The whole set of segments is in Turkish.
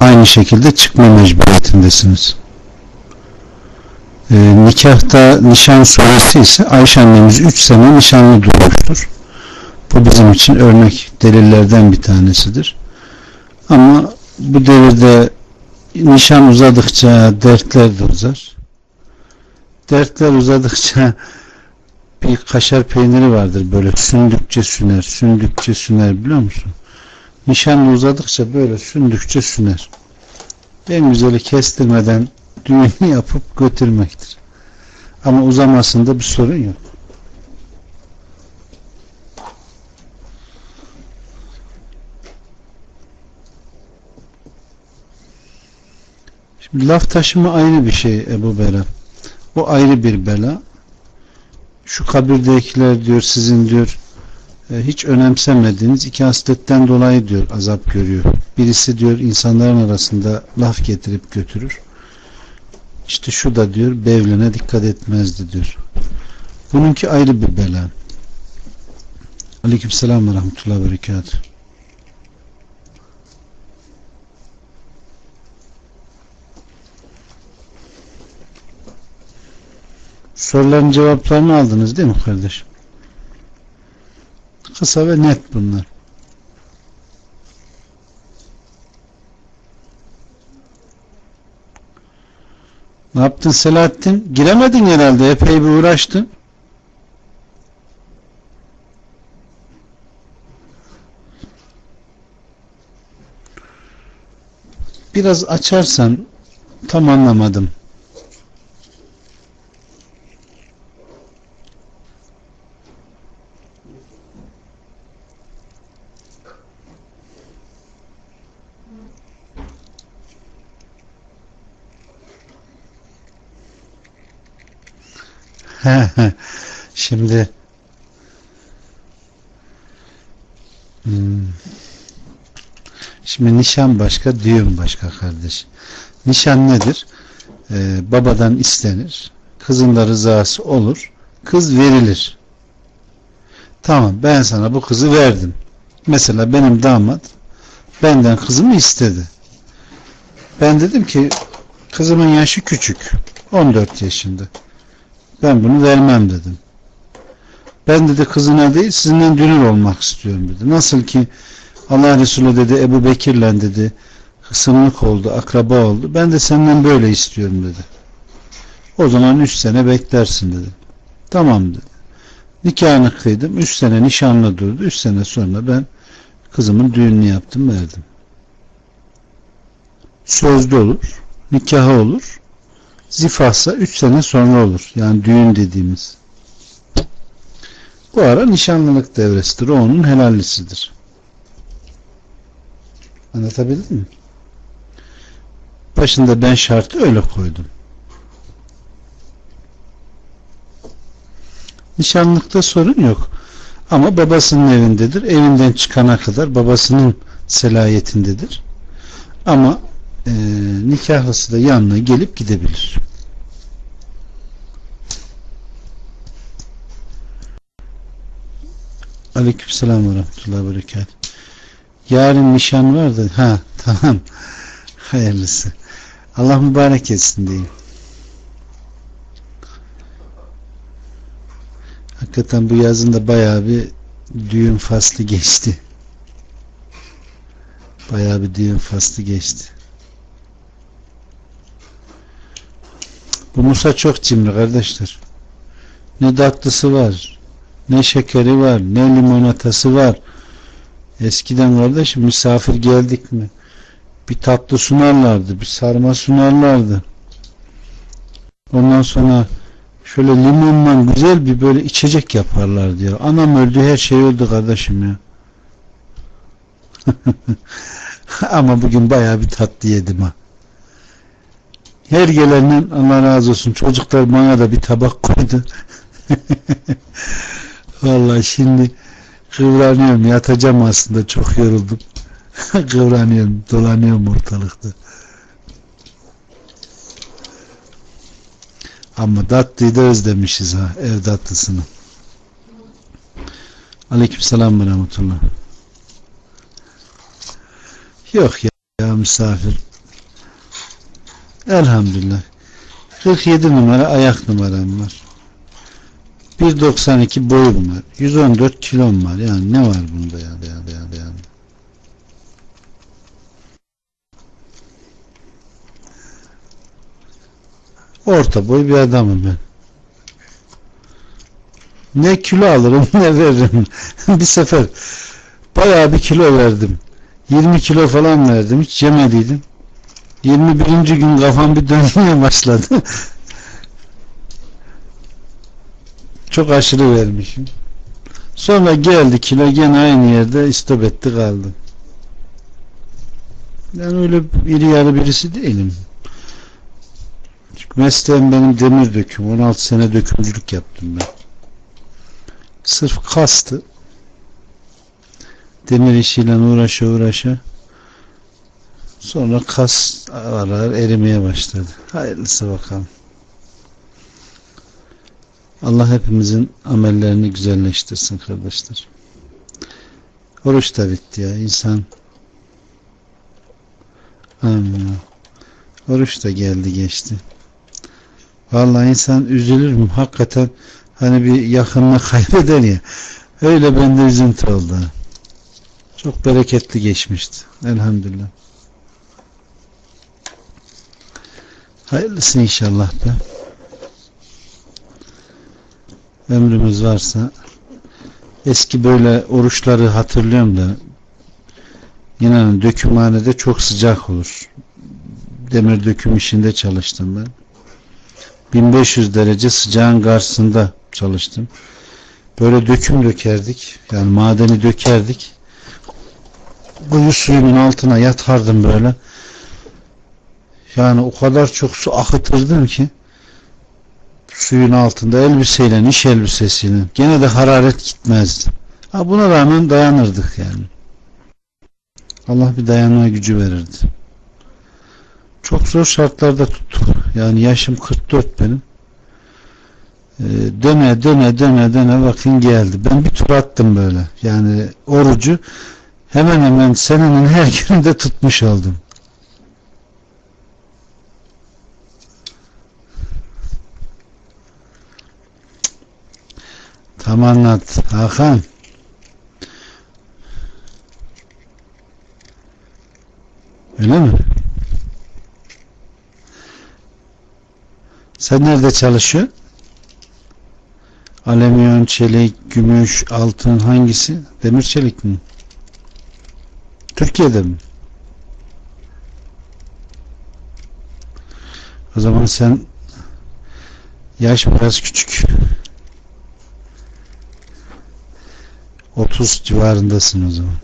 aynı şekilde çıkma mecburiyetindesiniz. Nikahta nişan suresi ise Ayşe annemiz 3 sene nişanlı durmuştur. Bu bizim için örnek delillerden bir tanesidir. Ama bu devirde nişan uzadıkça dertler de uzar. Dertler uzadıkça bir kaşar peyniri vardır, böyle sündükçe süner, sündükçe süner, biliyor musun? Nişanlı uzadıkça böyle sündükçe süner. En güzeli kestirmeden düğünü yapıp götürmektir. Ama uzamasında bir sorun yok. Şimdi laf taşıma ayrı bir şey Ebu Bela. O ayrı bir bela. Şu kabirdekiler diyor sizin diyor hiç önemsemediğiniz iki hasletten dolayı diyor azap görüyor. Birisi diyor insanların arasında laf getirip götürür. İşte şu da diyor bevline dikkat etmezdi diyor. Bununki ayrı bir bela. Aleykümselam ve rahmetullahi ve berekatuhu. Soruların cevaplarını aldınız değil mi kardeşim? Kısa ve net bunlar. Ne yaptın Selahattin? Giremedin herhalde. Epey bir uğraştın. Biraz açarsan tam anlamadım. Şimdi şimdi nişan başka, düğün başka kardeş. Nişan nedir? Babadan istenir. Kızın da rızası olur. Kız verilir. Tamam, ben sana bu kızı verdim. Mesela benim damat benden kızımı istedi. Ben dedim ki kızımın yaşı küçük. 14 yaşında. Ben bunu vermem dedim. Ben dedi kızına değil sizinle dünür olmak istiyorum dedi. Nasıl ki Allah Resulü dedi Ebu Bekir'le dedi sımlık oldu, akraba oldu. Ben de senden böyle istiyorum dedi. O zaman 3 sene beklersin dedi. Tamam dedi. Nikahını kıydım. 3 sene nişanlı durdu. 3 sene sonra ben kızımın düğününü yaptım, verdim. Sözlü olur. Nikahı olur. Zifahsa 3 sene sonra olur. Yani düğün dediğimiz. Bu ara nişanlılık devresidir. O onun helallisidir. Anlatabildim mi? Başında ben şartı öyle koydum. Nişanlıkta sorun yok. Ama babasının evindedir. Evinden çıkana kadar babasının selahiyetindedir. Ama nikahlısı da yanına gelip gidebilir. Aleykümselam ve rahmetullahi ve berekatuhu. Yarın nişan var da tamam. Hayırlısı. Allah mübarek etsin diyeyim. Hakikaten bu yazın da bayağı bir düğün faslı geçti. Bayağı bir düğün faslı geçti. Bu Musa çok cimri kardeşler. Ne tatlısı var, ne şekeri var, ne limonatası var. Eskiden kardeşim misafir geldik mi bir tatlı sunarlardı, bir sarma sunarlardı. Ondan sonra şöyle limonla güzel bir böyle içecek yaparlar diyor. Anam öldü, her şey öldü kardeşim ya. Ama bugün bayağı bir tatlı yedim ha. Her gelenden Allah razı olsun. Çocuklar bana da bir tabak koydu. Vallahi şimdi kıvranıyorum. Yatacağım aslında. Çok yoruldum. Kıvranıyorum. Dolanıyorum ortalıkta. Ama tatlıyı da özlemişiz ha. Ev tatlısını. Aleykümselam ve rahmetullah. Yok ya misafir. Elhamdülillah. 47 numara ayak numaram var. 1.92 boyum var. 114 kilom var. Yani ne var bunda yani. Orta boy bir adamım ben. Ne kilo alırım ne veririm. Bir sefer bayağı bir kilo verdim. 20 kilo falan verdim. Hiç yemediydim. 21. gün kafam bir dönmeye başladı. Çok aşırı vermişim. Sonra geldi kilo gene aynı yerde istop etti kaldı. Ben öyle iri yarı birisi değilim. Çünkü mesleğim benim demir döküm. 16 sene dökümcülük yaptım ben. Sırf kastı. Demir işiyle uğraşa sonra kas aralar erimeye başladı. Hayırlısı bakalım. Allah hepimizin amellerini güzelleştirsin kardeşler. Oruç da bitti ya. İnsan amin. Oruç da geldi geçti. Vallahi insan üzülür mü? Hakikaten hani bir yakınını kaybeder ya. Öyle bende üzüntü oldu. Çok bereketli geçmişti. Elhamdülillah. Hayırlısı inşallah da. Ömrümüz varsa eski böyle oruçları hatırlıyorum da inanın dökümhanede çok sıcak olur. Demir döküm işinde çalıştım ben. 1500 derece sıcağın karşısında çalıştım. Böyle döküm dökerdik. Yani madeni dökerdik. Kuyu suyunun altına yatardım böyle. Yani o kadar çok su akıtırdım ki suyun altında elbiseyle, iş elbisesiyle gene de hararet gitmezdi. Ha, buna rağmen dayanırdık yani. Allah bir dayanma gücü verirdi. Çok zor şartlarda tuttuk. Yani yaşım 44 benim. Döne bakın geldi. Ben bir tur attım böyle. Yani orucu hemen senenin her gününde tutmuş oldum. Tam anlat Hakan. Öyle mi? Sen nerede çalışıyorsun? Alüminyum, çelik, gümüş, altın hangisi? Demir çelik mi? Türkiye'de mi? O zaman sen yaş biraz küçük. 30 civarındasın o zaman.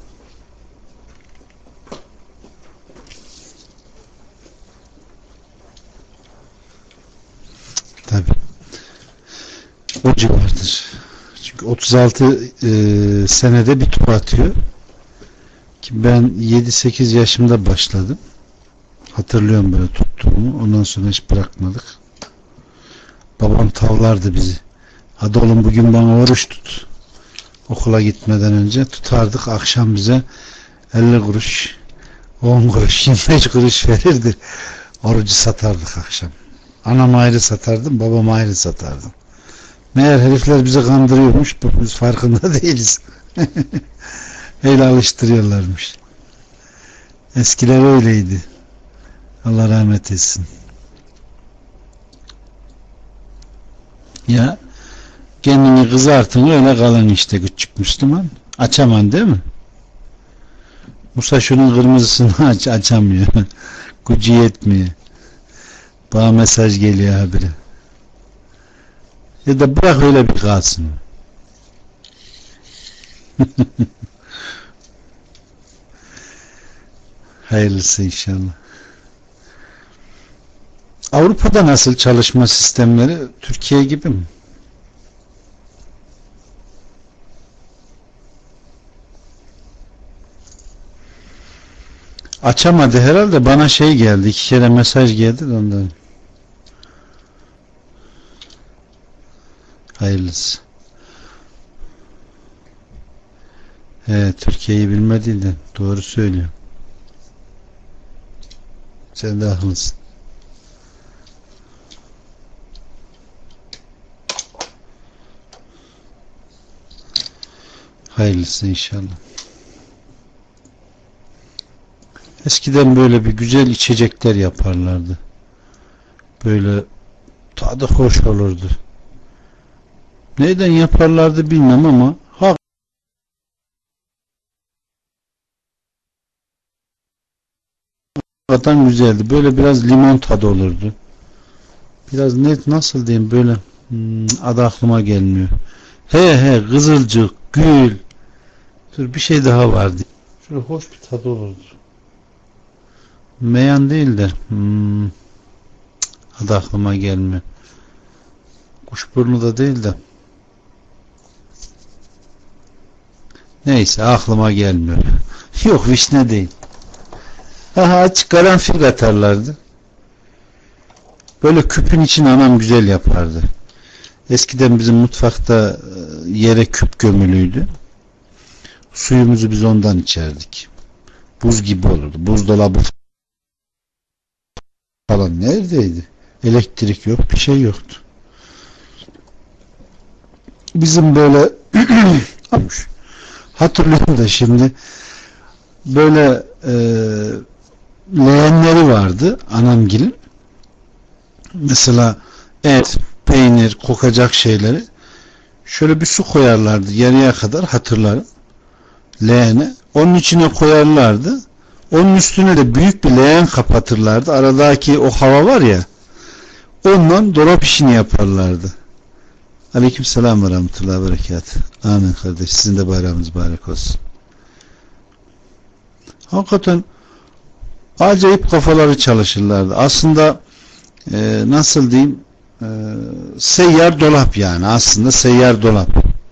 Tabii. O civardır. Çünkü 36 senede bir tur atıyor. Ki ben 7-8 yaşımda başladım. Hatırlıyorum böyle tuttuğumu. Ondan sonra hiç bırakmadık. Babam tavlardı bizi. Hadi oğlum bugün bana oruç tut. Okula gitmeden önce tutardık. Akşam bize 50 kuruş, 10 kuruş, 25 kuruş verirdi. Orucu satardık akşam. Anam ayrı satardım, babam ayrı satardım. Meğer herifler bizi kandırıyormuş. Biz farkında değiliz. Öyle alıştırıyorlarmış. Eskiler öyleydi. Allah rahmet etsin. Ya kendini kızartın öyle kalın işte küçük Müslüman. Açaman değil mi? Musa şunun kırmızısını açamıyor. Gücü yetmiyor. Bana mesaj geliyor habire. Ya da bırak öyle bir kalsın. Hayırlısı inşallah. Avrupa'da nasıl çalışma sistemleri? Türkiye gibi mi? Açamadı herhalde. Bana şey geldi. 2 kere mesaj geldi de ondan. Hayırlısı. Türkiye'yi bilmediğinden doğru söylüyor. Sen de haklısın. Hayırlısı inşallah. Eskiden böyle bir güzel içecekler yaparlardı. Böyle tadı hoş olurdu. Neyden yaparlardı bilmem ama hakikaten güzeldi. Böyle biraz limon tadı olurdu. Biraz nasıl diyeyim böyle adı aklıma gelmiyor. He kızılcık, gül. Dur bir şey daha vardı. Şöyle hoş bir tadı olurdu. Meyan değil de adı aklıma gelmiyor. Kuşburnu da değil de. Neyse aklıma gelmiyor. Yok vişne değil. Açık karanfil atarlardı. Böyle küpün içine anam güzel yapardı. Eskiden bizim mutfakta yere küp gömülüydü. Suyumuzu biz ondan içerdik. Buz gibi olurdu. Buzdolabı falan neredeydi? Elektrik yok, bir şey yoktu. Bizim böyle hatırlıyorum da şimdi böyle leğenleri vardı anamgilin. Mesela et, peynir, kokacak şeyleri şöyle bir su koyarlardı yarıya kadar hatırlarım. Leğene. Onun içine koyarlardı. Onun üstüne de büyük bir leğen kapatırlardı. Aradaki o hava var ya ondan dolap işini yaparlardı. Aleykümselam ve rahmetullahi ve berekatuhu. Amin kardeş. Sizin de bayramınız mübarek olsun. Hakikaten acayip kafaları çalışırlardı. Aslında nasıl diyeyim seyyar dolap yani. Aslında seyyar dolap.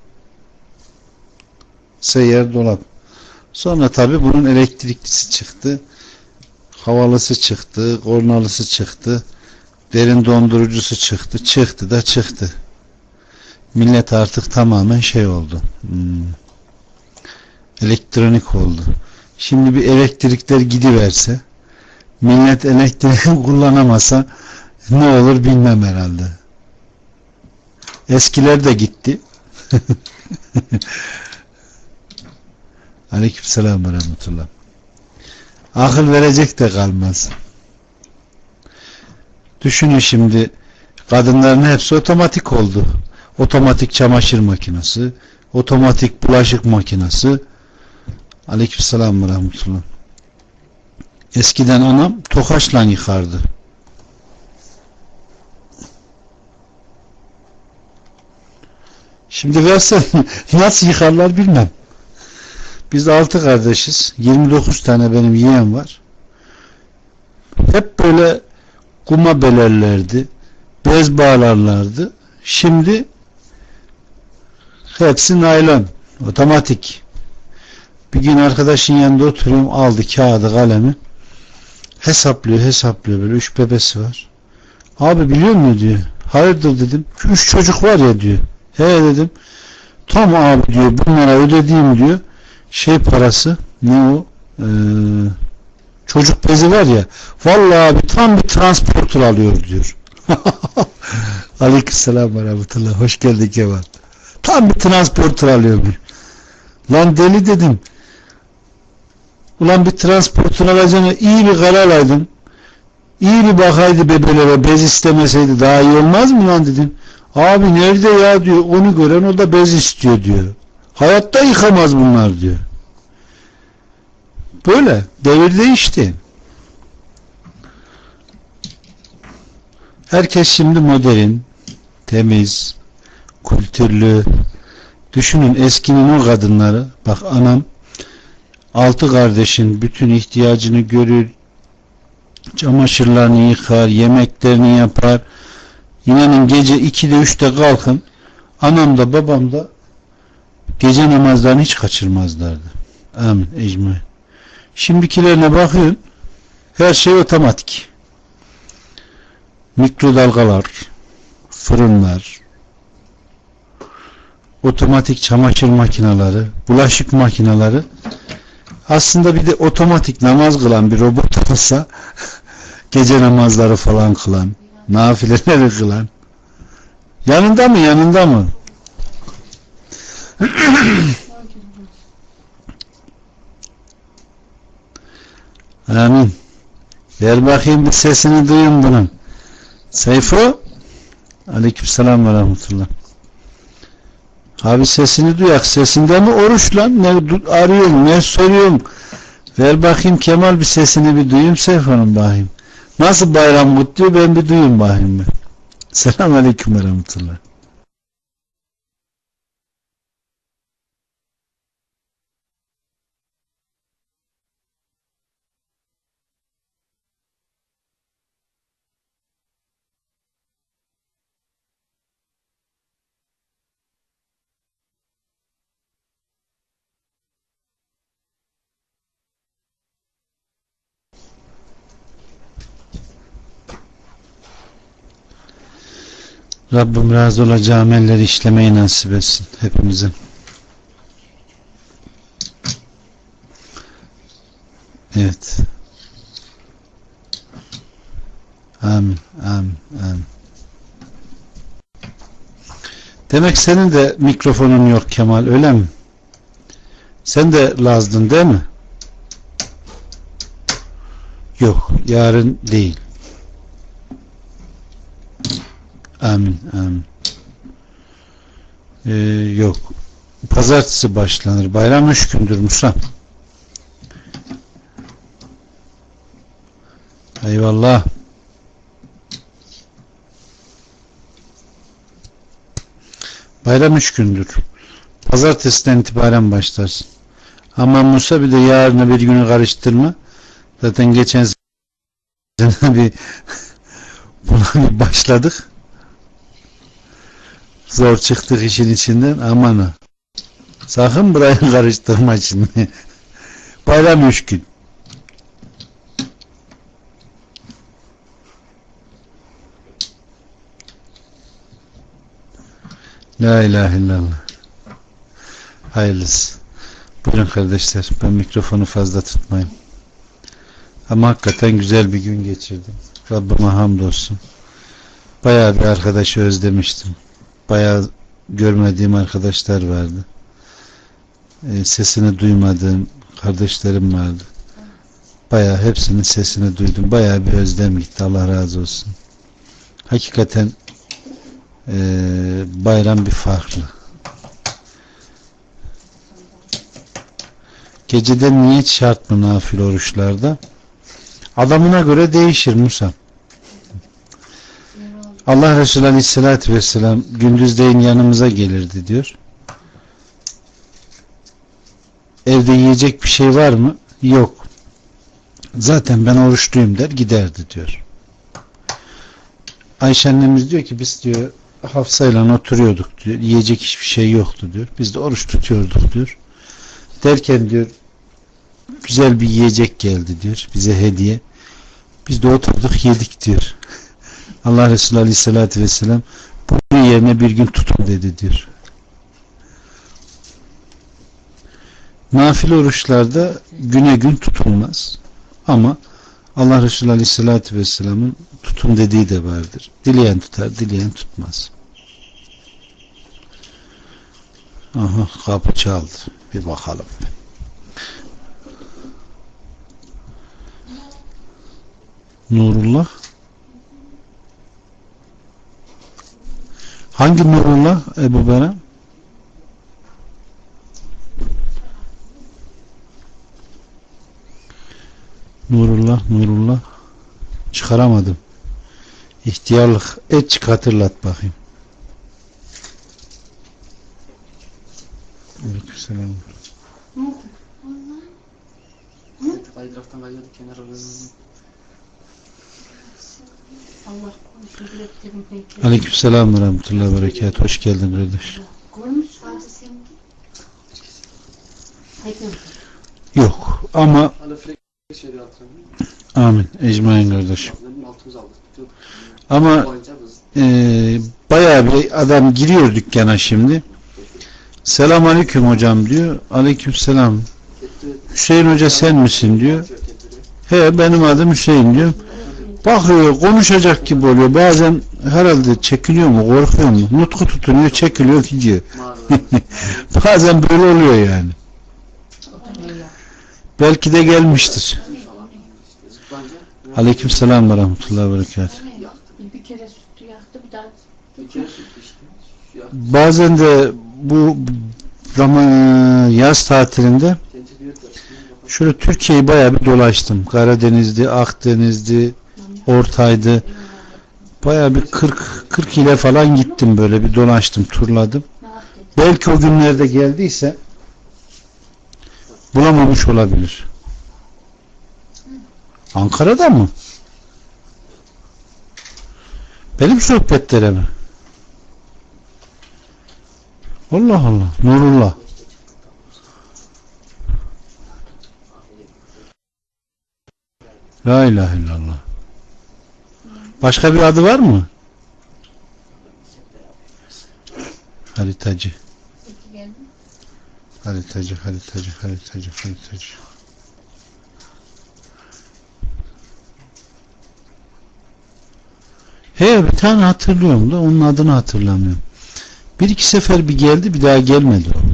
Seyyar dolap. Sonra tabi bunun elektriklisi çıktı. Havalısı çıktı. Kornalısı çıktı. Derin dondurucusu çıktı. Çıktı da çıktı. Millet artık tamamen şey oldu. Elektronik oldu. Şimdi bir elektrikler gidiverse millet elektriği kullanamasa ne olur bilmem herhalde. Eskiler de gitti. Aleykümselam ve rahmetullah. Akıl verecek de kalmaz. Düşünün şimdi kadınların hepsi otomatik oldu. Otomatik çamaşır makinesi, otomatik bulaşık makinesi. Aleykümselam ve rahmetullah. Eskiden anam tokaçla yıkardı. Şimdi versen nasıl yıkarlar bilmem. Biz 6 kardeşiz. 29 tane benim yeğen var. Hep böyle kuma belerlerdi. Bez bağlarlardı. Şimdi hepsi naylon. Otomatik. Bir gün arkadaşın yanında oturuyorum. Aldı kağıdı kalemi. Hesaplıyor böyle. 3 bebesi var. Abi biliyor musun diyor. Hayırdır dedim. 3 çocuk var ya diyor. He dedim. Tam abi diyor bunlara ödediğim diyor. Şey parası ne o? Çocuk bezi var ya. Vallahi abi tam bir transporter alıyor diyor. Aleykümselam ve rahmetullah. Hoş geldin Kemal. Tam bir transporter alıyor. Lan deli dedim. Ulan bir transporter alacağına iyi bir karar alaydın. İyi bir bakaydı bebelere bez istemeseydi daha iyi olmaz mı lan dedim. Abi nerede ya diyor. Onu gören o da bez istiyor diyor. Hayatta yıkamaz bunlar diyor. Böyle. Devir değişti. Herkes şimdi modern, temiz, kültürlü. Düşünün eskinin o kadınları. Bak anam 6 kardeşin bütün ihtiyacını görür. Çamaşırlarını yıkar, yemeklerini yapar. İnanın gece 2'de 3'te kalkın. Anam da babam da gece namazlarını hiç kaçırmazlardı. Amin. Ecmaîn. Şimdikilerine bakıyorsun. Her şey otomatik. Mikrodalgalar, fırınlar, otomatik çamaşır makineleri, bulaşık makineleri. Aslında bir de otomatik namaz kılan bir robot olsa gece namazları falan kılan, nafileleri kılan. Yanında mı? Amin. Ver bakayım bir sesini duyun bunun. Seyfo. Aleykümselam ve rahmetullah. Abi sesini duyak. Sesinde mi oruç lan? Ne arıyorum, ne soruyorum? Ver bakayım Kemal bir sesini bir duyayım Seyfo'nun bakayım. Nasıl bayram kutluyor ben bir duyayım bakayım ben. Selamun aleyküm ve rahmetullah. Rabbim razı olacağı amelleri işlemeyi nasip etsin hepimize. Evet. Amin, amin, amin. Demek senin de mikrofonun yok Kemal, öyle mi? Sen de Lazdın değil mi? Yok, yarın değil. Amin, amin. Yok. Pazartesi başlanır. Bayram 3 gündür Musa. Eyvallah. Bayram 3 gündür. Pazartesiden itibaren başlarsın. Ama Musa bir de yarına bir günü karıştırma. Zaten geçen sene buna bir başladık. Zor çıktık işin içinden. Aman ha. Sakın burayı karıştırma şimdi. Bayram 3 gün. La ilahe illallah. Hayırlısı. Buyurun kardeşler. Ben mikrofonu fazla tutmayayım. Ama hakikaten güzel bir gün geçirdim. Rabbime hamdolsun. Bayağı bir arkadaşı özlemiştim. Bayağı görmediğim arkadaşlar vardı. Sesini duymadığım kardeşlerim vardı. Bayağı hepsinin sesini duydum. Bayağı bir özlem gitti. Allah razı olsun. Hakikaten bayram bir farklı. Geceden niyet şart mı nafile oruçlarda? Adamına göre değişir Musa. Allah Resulü Aleyhisselatü Vesselam gündüzleyin yanımıza gelirdi diyor. Evde yiyecek bir şey var mı? Yok. Zaten ben oruçluyum der giderdi diyor. Ayşe annemiz diyor ki biz diyor Hafsa'yla oturuyorduk diyor. Yiyecek hiçbir şey yoktu diyor. Biz de oruç tutuyorduk diyor. Derken diyor güzel bir yiyecek geldi diyor. Bize hediye. Biz de oturduk yedik diyor. Allah Resulü Aleyhisselatü Vesselam bunun yerine bir gün tutun dedi diyor. Nafile oruçlarda güne gün tutulmaz. Ama Allah Resulü Aleyhisselatü Vesselam'ın tutun dediği de vardır. Dileyen tutar, dileyen tutmaz. Aha kapı çaldı. Bir bakalım. Nurullah. Hangi Nurullah Ebu Bera? Nurullah. Çıkaramadım. İhtiyarlık et çık hatırlat bakayım. Aleykümselam. Ne oldu? Vallahi. Kaydıraktan kayıyorduk kenara hızlı. Allah konuşun dileklerim peki. Aleykümselam ve rahmetullahi ve berekatuhu. Hoş geldin kardeş. Görmüş sadece sen. Yok ama amin. Ecmaîn kardeş. Ama bayağı bir adam giriyor dükkana şimdi. Selam aleyküm hocam diyor. Aleyküm selam. Hüseyin hoca sen misin diyor. He benim adım Hüseyin diyor. Bakıyor konuşacak gibi oluyor. Bazen herhalde çekiliyor mu korkuyor mu? Nutku tutunuyor çekiliyor gidiyor. Bazen böyle oluyor yani. Belki de gelmiştir. Aleykümselam ve rahmetullahi ve berekatuhu. Bir kere sütü yaktı, bir daha Bazen de bu zaman yaz tatilinde şöyle Türkiye'yi bayağı bir dolaştım. Karadeniz'di, Akdeniz'di, Ortay'dı. Bayağı bir 40 ile falan gittim, böyle bir dolaştım, turladım. Belki o günlerde geldiyse bulamamış olabilir. Ankara'da mı? Benim sohbetlere mi? Allah Allah. Nurullah. La ilahe illallah. Başka bir adı var mı? Haritacı. Haritacı. He, bir tane hatırlıyorum da onun adını hatırlamıyorum. Bir iki sefer bir geldi, bir daha gelmedi o.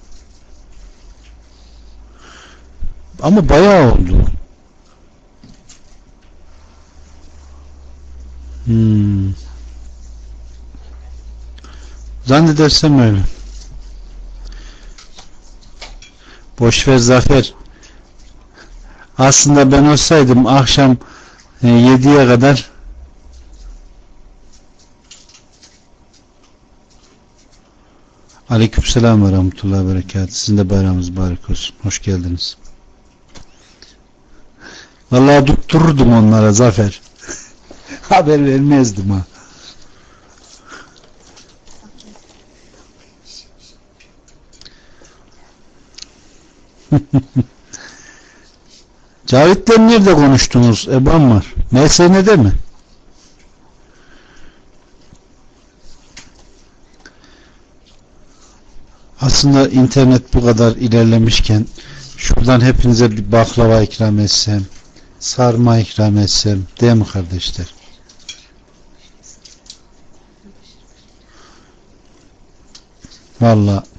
Ama bayağı oldu. Zannedersem öyle. Boşver Zafer. Aslında ben olsaydım akşam 7'ye kadar Aleykümselam ve rahmetullahi ve berekatuhu. Sizin de bayramınız mübarek olsun. Hoş geldiniz. Vallahi tuttururdum onlara Zafer. Haber vermezdim ha. Cavit'le nerede konuştunuz? Eban var. MSN'de mi? Aslında internet bu kadar ilerlemişken şuradan hepinize bir baklava ikram etsem, sarma ikram etsem, değil mi kardeşler? Vallahi.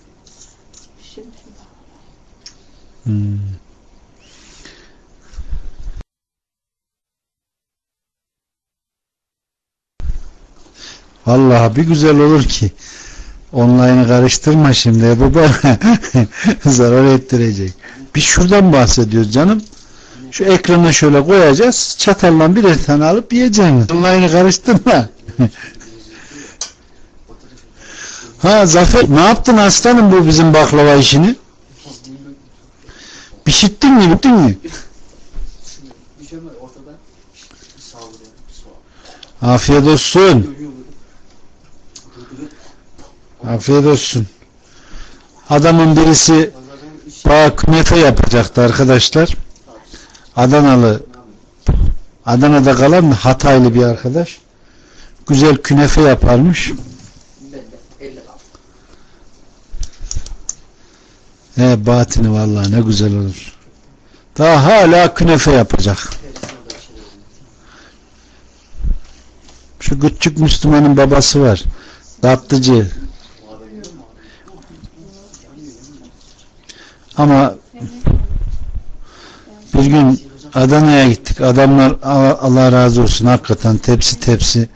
Vallahi bir güzel olur ki. Online'ı karıştırma şimdi. Bu bana zarar ettirecek. Biz şuradan bahsediyoruz canım. Şu ekrana şöyle koyacağız. Çatalla birer tane alıp yiyeceğiz. Online'ı karıştırma. Ha Zafer, ne yaptın aslanım bu bizim baklava işini? Pişittin mi, bittin mi? Afiyet olsun. Afiyet olsun. Adamın birisi bana künefe yapacaktı arkadaşlar. Adana'da kalan Hataylı bir arkadaş. Güzel künefe yaparmış. Batini vallahi ne güzel olur. Daha hala künefe yapacak. Şu küçük Müslümanın babası var. Tatlıcı. Ama bir gün Adana'ya gittik. Adamlar Allah razı olsun hakikaten tepsi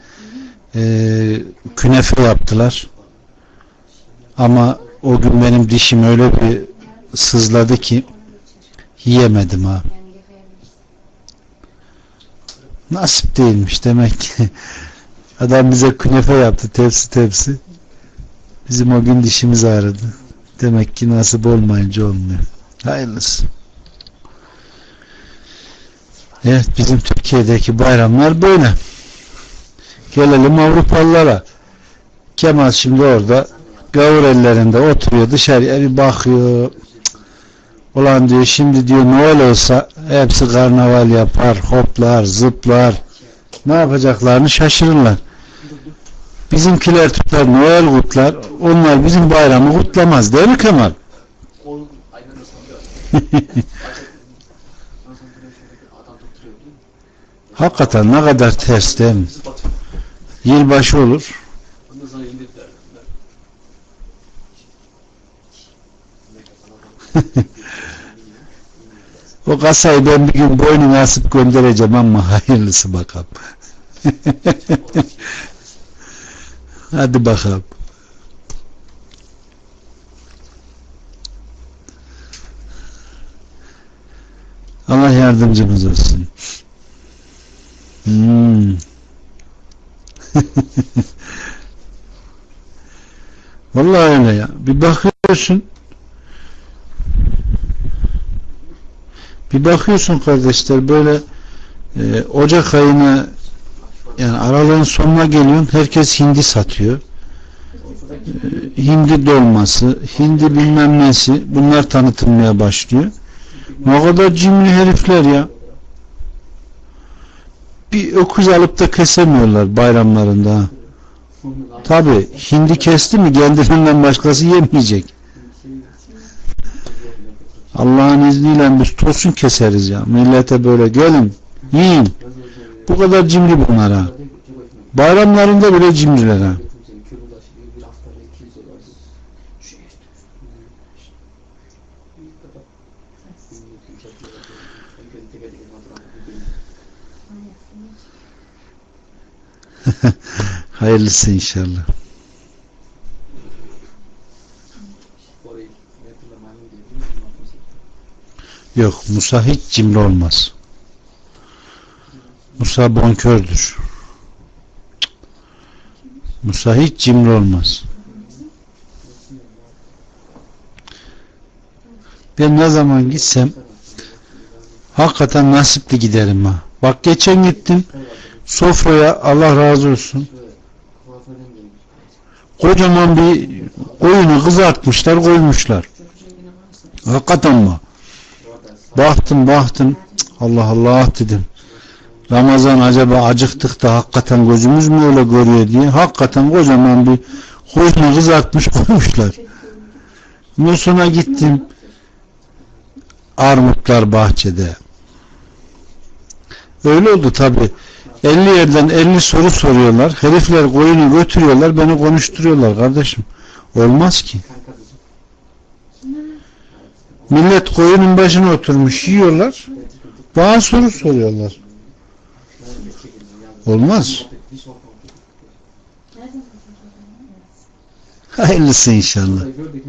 künefe yaptılar. Ama o gün benim dişim öyle bir sızladı ki yiyemedim ha. Nasip değilmiş demek ki. Adam bize künefe yaptı tepsi. Bizim o gün dişimiz ağrıdı. Demek ki nasip olmayınca olmuyor. Hayırlısı. Evet, bizim Türkiye'deki bayramlar böyle. Gelelim Avrupalılara. Kemal şimdi orada gavur ellerinde oturuyor, dışarıya bir bakıyor. Ulan diyor, şimdi diyor Noel olsa hepsi karnaval yapar, hoplar, zıplar. Ne yapacaklarını şaşırırlar. Bizimkiler tutar Noel kutlar, onlar bizim bayramı kutlamaz, değil mi Kemal? Hakikaten ne kadar ters değil mi? Yılbaşı olur. O kasayı ben bir gün boynuna asıp göndereceğim ama hayırlısı bakalım. Hadi bakalım. Allah yardımcımız olsun. Vallahi öyle ya. Bir bakıyorsun kardeşler böyle Ocak ayına yani aralığın sonuna geliyorsun, herkes hindi satıyor. Hindi dolması, hindi bilmem nesi, bunlar tanıtılmaya başlıyor. Ne kadar cimri herifler ya. Bir öküz alıp da kesemiyorlar bayramlarında. Tabi hindi kesti mi kendilerinden başkası yemeyecek. Allah'ın izniyle biz tosun keseriz ya. Millete böyle gelin, yiyin. Bu kadar cimri bunlara. Bayramlarında bile cimriler ha. Hayırlısı inşallah. Yok, Musa hiç cimri olmaz. Musa bonkördür. Musa hiç cimri olmaz. Ben ne zaman gitsem hakikaten nasipli giderim ha. Bak geçen gittim sofraya, Allah razı olsun, kocaman bir koyunu kızartmışlar, koymuşlar. Hakikaten mi? Baktım Allah Allah dedim. Ramazan acaba acıktık da hakikaten gözümüz mü öyle görüyor diye. Hakikaten kocaman bir koyunu kızartmış koymuşlar. Ondan sonra gittim, armutlar bahçede. Öyle oldu tabi. 50 yerden 50 soru soruyorlar. Herifler koyunu götürüyorlar, beni konuşturuyorlar kardeşim. Olmaz ki. Millet koyunun başına oturmuş yiyorlar. Bana soru soruyorlar. Olmaz. Hayırlısı inşallah.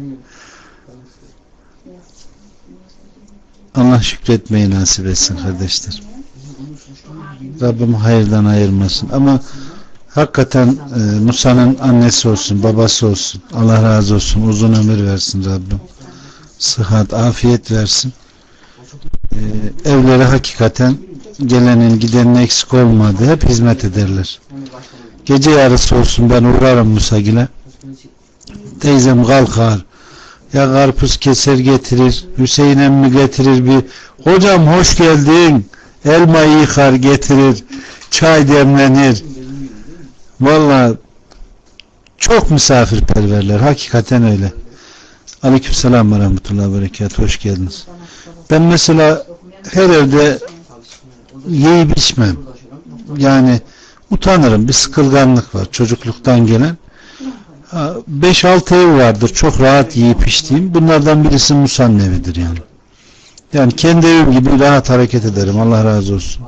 Allah şükretmeyi nasip etsin kardeşler. Rabbim hayırdan ayırmasın. Ama hakikaten Musa'nın annesi olsun, babası olsun. Allah razı olsun. Uzun ömür versin Rabbim. Sıhhat, afiyet versin. Evleri hakikaten gelenin gidenin eksik olmadı. Hep hizmet ederler. Gece yarısı olsun ben uğrarım Musagil'e. Teyzem kalkar. Ya karpuz keser getirir. Hüseyin emmi getirir bir. Hocam hoş geldin. Elmayı yıkar getirir. Çay demlenir. Vallahi çok misafirperverler. Hakikaten öyle. Aleykümselam ve rahmetullahi ve berekatuhu. Hoş geldiniz. Ben mesela her evde yiyip içmem. Yani utanırım. Bir sıkılganlık var. Çocukluktan gelen. 5-6 ev vardır. Çok rahat yiyip içtiğim. Bunlardan birisi Musa'nın evidir yani. Yani kendi evim gibi rahat hareket ederim. Allah razı olsun.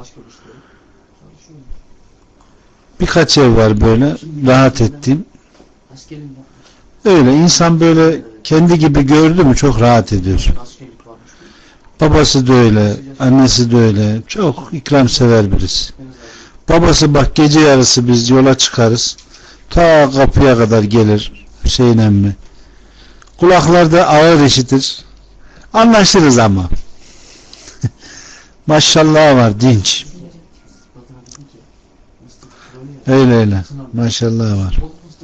Birkaç ev var böyle rahat ettiğim. Öyle insan böyle kendi gibi gördü mü çok rahat ediyor. Babası da öyle, annesi de öyle. Çok ikramsever birisi. Babası bak gece yarısı biz yola çıkarız. Ta kapıya kadar gelir Hüseyin emmi. Kulaklarda ağır işitir. Anlaşırız ama. Maşallah var dinç. Öyle. Maşallah var.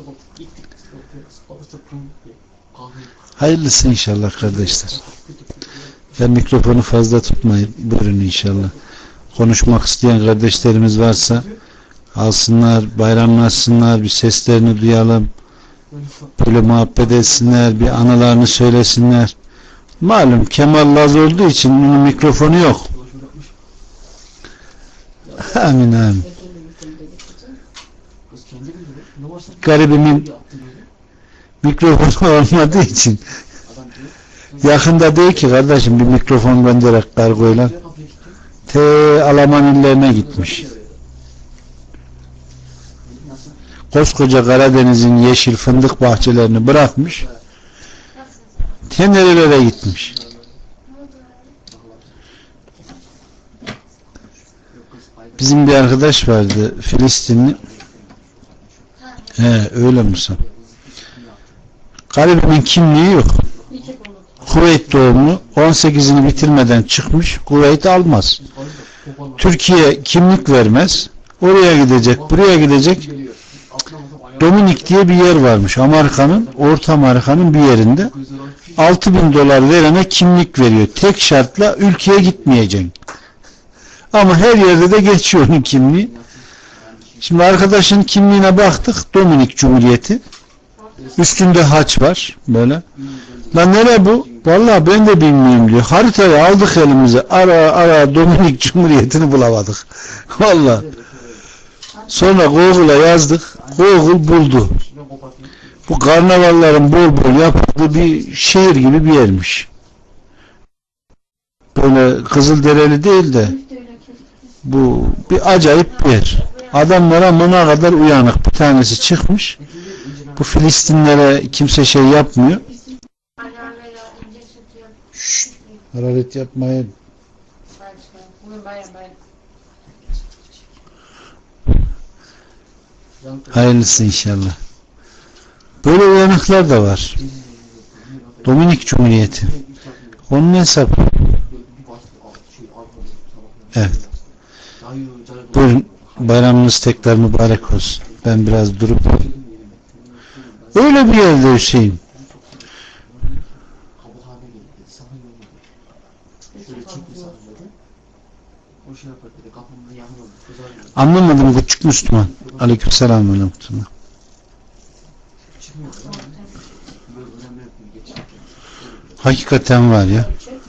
Hayırlısı inşallah kardeşler. Ben mikrofonu fazla tutmayayım. Buyurun inşallah. Konuşmak isteyen kardeşlerimiz varsa alsınlar, bayramlaşsınlar, bir seslerini duyalım. Böyle muhabbet etsinler, bir anılarını söylesinler. Malum Kemal Laz olduğu için onun mikrofonu yok. Amin. Garibimin mikrofonu olmadığı için yakında değil ki kardeşim bir mikrofon göndererek kargoyla. Alaman illerine gitmiş. Koskoca Karadeniz'in yeşil fındık bahçelerini bırakmış. Nerelere gitmiş. Bizim bir arkadaş vardı, Filistinli. Öyle misin? Garibimin kimliği yok. Kuveyt doğumlu, 18'ini bitirmeden çıkmış, Kuveyt almaz. Türkiye kimlik vermez. Oraya gidecek, buraya gidecek. Dominik diye bir yer varmış. Orta Amerika'nın bir yerinde. $6.000 verene kimlik veriyor. Tek şartla ülkeye gitmeyeceksin. Ama her yerde de geçiyor onun kimliği. Şimdi arkadaşın kimliğine baktık. Dominik Cumhuriyeti. Üstünde haç var. Böyle. Lan nere bu? Vallahi ben de bilmiyorum diyor. Haritayı aldık elimize. Ara Dominik Cumhuriyeti'ni bulamadık. Vallahi. Sonra Google'a yazdık. Google buldu. Bu karnavalların bol bol yapıldığı bir şehir gibi bir yermiş. Böyle Kızılderili değil de bu bir acayip bir yer. Adamlar ama ne kadar uyanık. Bir tanesi çıkmış. Bu Filistinlere kimse şey yapmıyor. Şşt, hararet yapmayın. Hayırlısı inşallah. Böyle uyanıklar da var. Dominik Cumhuriyeti. Onun hesabı. Evet. Buyurun. Bayramınız tekrar mübarek olsun. Ben biraz durup öyle bir yerde Hüseyin. Anlamadım küçük Müslüman. Aleykümselam ve rahmetullah. Hakikaten var ya.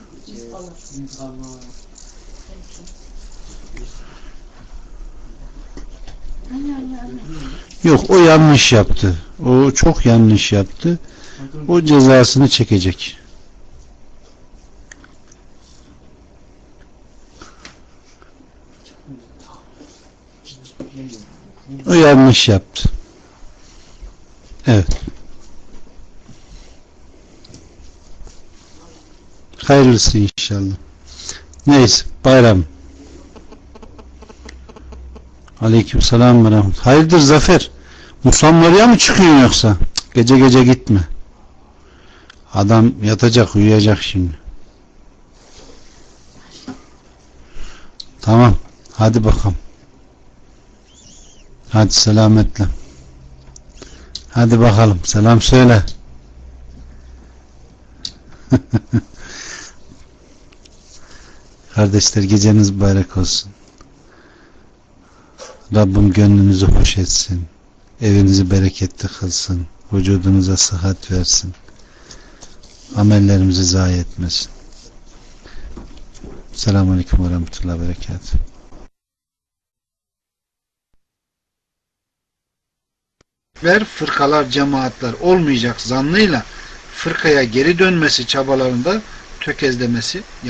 Yok, o yanlış yaptı. O çok yanlış yaptı. O cezasını çekecek. O yanlış yaptı. Evet. Hayırlısı inşallah. Neyse, bayram. Aleykümselam ve rahmetullah. Hayırdır Zafer? Musamlarya mı çıkıyorsun yoksa? Gece gece gitme. Adam yatacak, uyuyacak şimdi. Tamam. Hadi bakalım. Hadi selametle. Hadi bakalım. Selam söyle. Kardeşler, geceniz mübarek olsun. Rabbim gönlünüzü hoş etsin. Evinizi bereketli kılsın. Vücudunuza sıhhat versin. Amellerimizi zayi etmesin. Selamünaleyküm ve rahmetullahi ve berekatuhu. Fırkalar, cemaatler olmayacak zannıyla fırkaya geri dönmesi çabalarında tökezlemesi